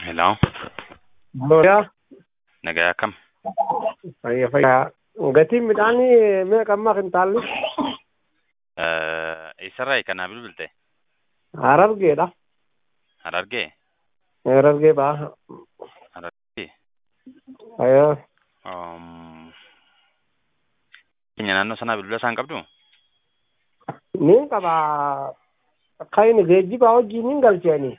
Hello, Boya, nagaya kam. fayyaa. Gatiin midhaanii meeqa amma kintaallii? Isarraa kanaa bilbilte Harargeedha. Harargee. Harargee baha. Harargee. Fayyaa. Keenya naannoo sanaa bilbila isaan qabdu? Niin qaba. Akka inni geejjiba wajjin hin galcheeni.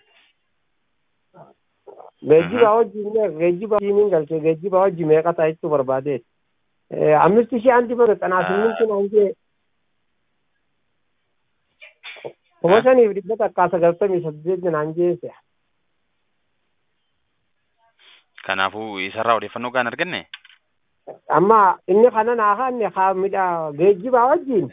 Geejjiba wajjin hin galchee geejjiba wajjin meeqa ta'a jechuu barbaade. Ammisti ishee anti bara xanaasinninti naan jee. Kuma shaniif dhibba takkaa 98 naan jeese. Kanaafuu isarraa odeeffannoo gaan arganne? Amma inni kana naa kaanne midhaa geejjiba wajjin.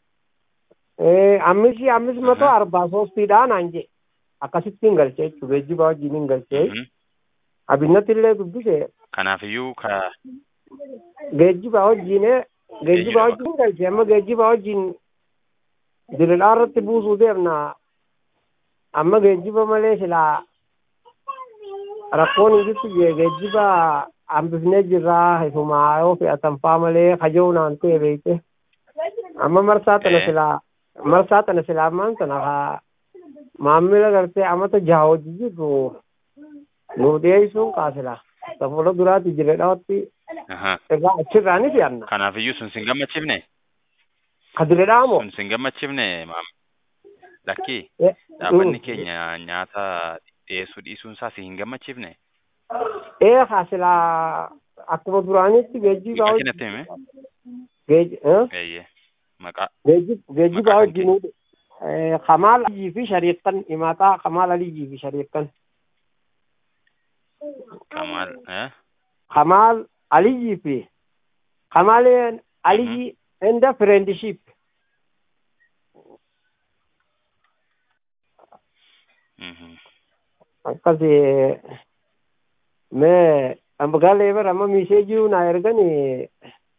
Ammis matoo 43 naan jee. Akkasitti hin galchee jechuudha geejjiba wajjin hin galchee. Abinnatti illee dubbise. Kanaafiyyuu Geejjiba wajjin galchee amma geejjiba wajjin diriidhaa irratti buusuu deemna. Amma geejjiba malee silaa rakkoon hin geejjiba hambifnee jirraa isumaa yoo fe'atan faa malee kajoo naan ta'e beekte. Amma marsaa tana silaa ammaan sana maammila gartee amata jaha hojii jirru nu dhiyeessuun kaasila. Safuula duraatti jireedhaatti irraa achirraa ni fe'anna. Kanaafiyyuu sun sin gammachiifne? Ka direedhaa moo? Sun sin gammachiifne maam. Lakkii dhaabbanni keenya nyaata dhiyeessuu dhiisuun isaa si hin gammachiifne? Kaasila akkuma duraanitti geejjiba wajjin. Maqaa. Geejjiba wajjin Kamal Aliyyi fi Shariiqan himaataa Kamal Aliyyi fi Shariiqan. Kamal Aliyyi fi Kamal Aliyyi and the friendship. Akkasi mee ambagaalee bara amma miseejii na ergani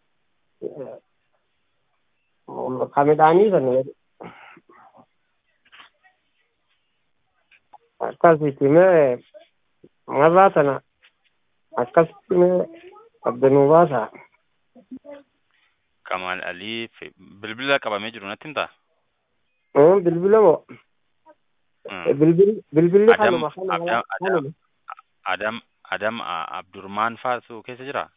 kamidhaanii sana akkasitti mee marraa sana akkasitti mee abdanuu baasa. Kamal Alii bilbila qabamee jiru natti himtaa? Bilbila moo? Bilbilli kanuma. Adam Abdurmaan faatu keessa jira?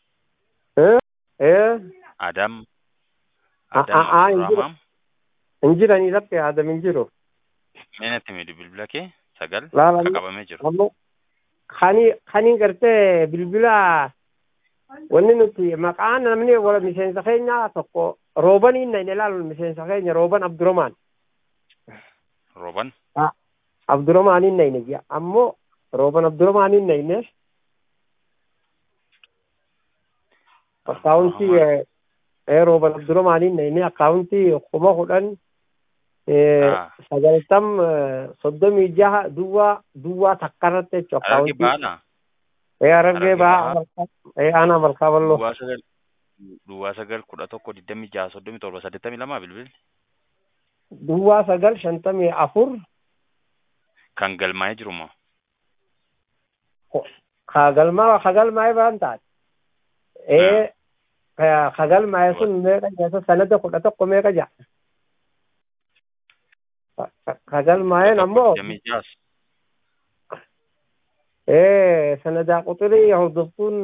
Adam Abdurrahman? Hin jiranii latte Adam hin jiru. Mee natti himi bilbila kee sagal kan qabamee jiru. Kani gartee bilbila wanni nuti maqaan namni wala miseensa keenya tokko Rooban inni ilaalu miseensa keenya Rooban Abdurrahman. Rooban? Abdurrahman inni jia ammoo Rooban Abdurrahman inni akkaawuntii Rooban Abdurrahman inni akkaawuntii 10,960 duwwaa takkarratti jechuudha akkaawuntii. Harargee baha ana malkaa bal'oo. Duwwaa 9,11,26,37 bilbilli. Duwwaa 9,54 kan galmaa'ee jiru moo? Kagalmaa'ee baan taate. Kagalmaa'ee sun meeqa jecha sanada 11 meeqa jaa? Kagalmaa'een ammoo sanada quxirii hordoftuun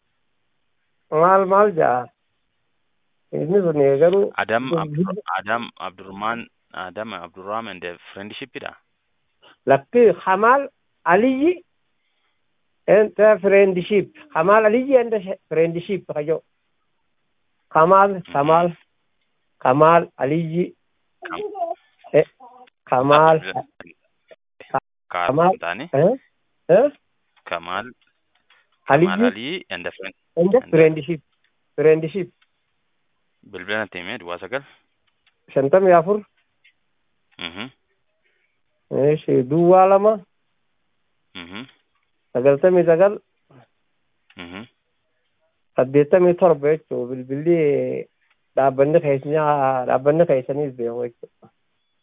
maal jaa? Inni sun garuu Adam Abdurrahman and friendship dha. Lakki Kamal Aliyyi and friendship. Kamal Aliyyi and friendship kajo. Kamal Aliyyi. Kamal Ali and friendship. Bilbila natti himi duwwaa 9. 54. Duwwaa 2. 99. 87 jechuudha bilbilli dhaabbanni keessaniis beeku jechuudha.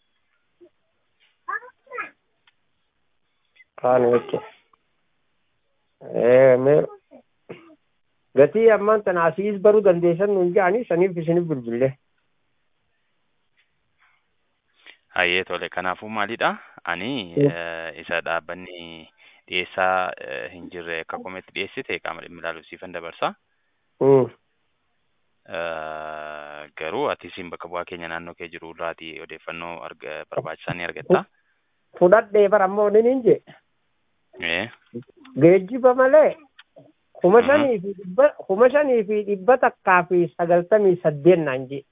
Kaan jechuudha. Me gatii ammaan tana asiis baruu dandeessan nuun jedhanii saniif isiniif bilbilee. Hayyee tole kanaafuu maalidha ani isa dhaabbanni dhiyeessaa hin jirre akka komeetti dhiyeessite qaama dhimmi ilaaluuf siifan dabarsa. Garuu ati isin bakka bu'aa keenya naannoo kee jiru irraati odeeffannoo barbaachisaa ni argatta. Fudhadhee bara ammoo niin je. Geejjiba malee kuma shanii fi dhibba takkaa fi 98 naan je.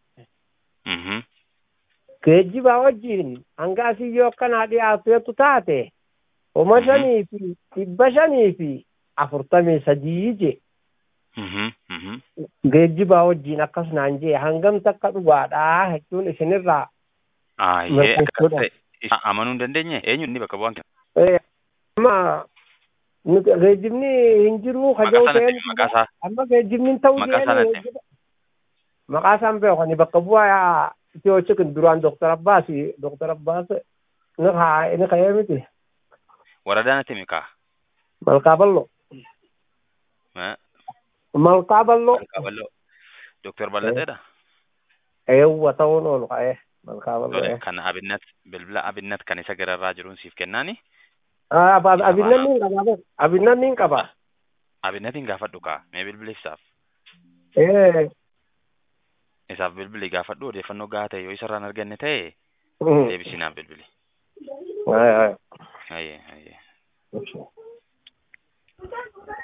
Geejjiba wajjin hanga asii yoo akkanaa dhiyaatu taate kuma shanii fi dhibba shanii fi 43 je. Geejjiba wajjin akkas naan je hangam takka dhugaadhaa jechuun isinirraa. Amanuu hin dandeenye eenyu inni bakka bu'aan amma geejjibni hin jiru hajau ta'een amma geejjibni ta'uu jedhanii maqaa isaan beekani bakka bu'aa Itiyoo Chikin duraan Dr. Abbas ni ka'ee miti. Waradaan ati mikaa? Malkaa Ballo. Malkaa Ballo. Dr. Ballateedha? Eewwa ta'uun oolu ka'ee. Malkaa Ballo. Kan bilbila abinnat kan isa gararraa jiruun siif kennaani? Abinnat niin qaba. Abinnatiin gaafadhu kaa mee bilbila isaaf? Isaaf bilbili gaafadhu odeeffannoo gahaa ta'e yoo isarraan arganne ta'e deebisinaaf bilbili. Hayyee.